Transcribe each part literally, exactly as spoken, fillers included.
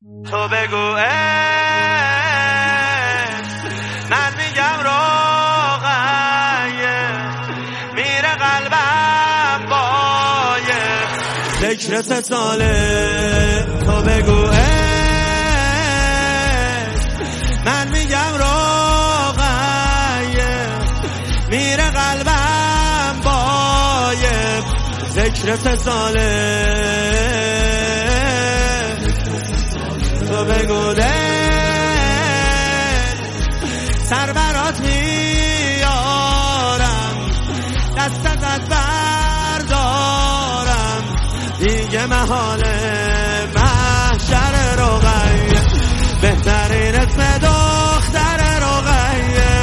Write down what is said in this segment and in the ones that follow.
تو بگو من میگم روغیه میره قلبم بایه ذکر سه ساله تو بگو من میگم روغیه میره قلبم بایه ذکر سه ساله تو بگو ده سر برات میارم دست ازت بردارم دیگه محاله محشر رقیه بهترین اسم دختر رقیه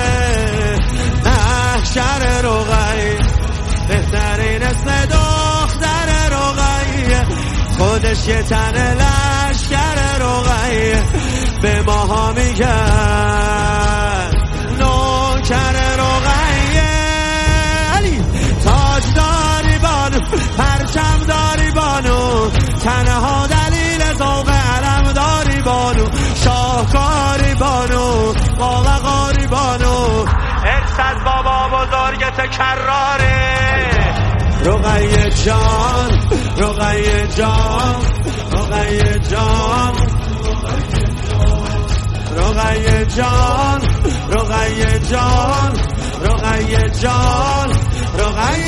محشر رقیه بهترین اسم دختر رقیه خودش یه تن لشکر رقیه به ماها میگن نوکر رقیه علی تاج داری بانو پرچم داری بانو تنها دلیل ذوق علم داری بانو شاهکاری بانو باوقاری بانو ارث از بابا بزرگت کراره رقیه جان رقیه جان رقیه جان رقیه جان رقیه جان رقیه جان رقیه